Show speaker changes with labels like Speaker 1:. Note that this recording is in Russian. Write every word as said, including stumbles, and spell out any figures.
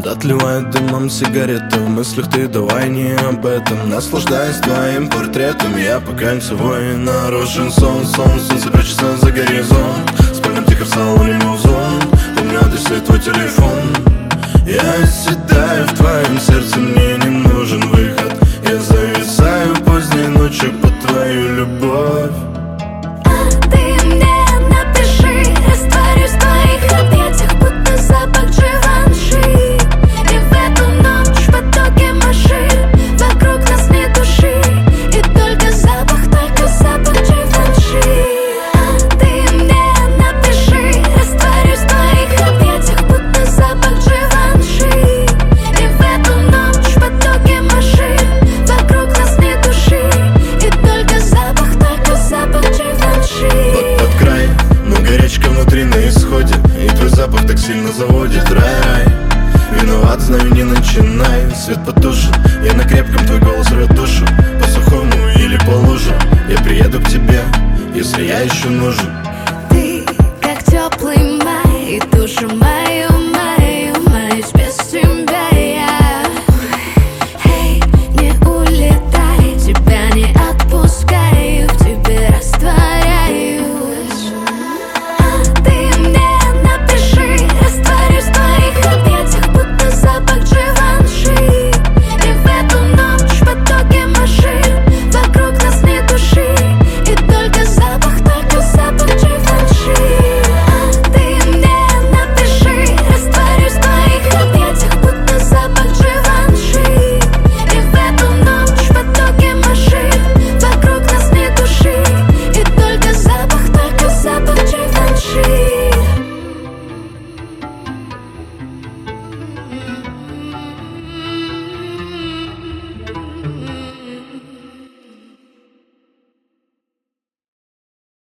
Speaker 1: отливает дымом сигареты. В мыслях ты давай не об этом. Наслаждаясь твоим портретом, я по кольцевой нарушен сон. Сон, солнце прячется за горизонт. Спальня тихо в салоне музон. Помню адрес и твой телефон. Я седаю в твоем сердце, мне не нужен выход. Я зависаю поздней ночью под твою любовь.
Speaker 2: А ты мне напиши, растворюсь в твоих объятиях, будто запах Дживанши. И в эту ночь в потоке машин вокруг нас нет души, и только запах, только запах Дживанши. А ты мне напиши, растворюсь в твоих объятиях, будто запах Дживанши. И в эту ночь в потоке машин вокруг нас нет души, и только запах, только запах Дживанши.
Speaker 1: Под, под край, но горячка внутри на исходе. И твой запах так сильно заводит. Рай, виноват, знаю, не начинай. Свет потушен, я на крепком, твой голос рвет душу. По сухому или по лужам я приеду к тебе, если я еще нужен.
Speaker 2: Ты как теплый май, и душу мою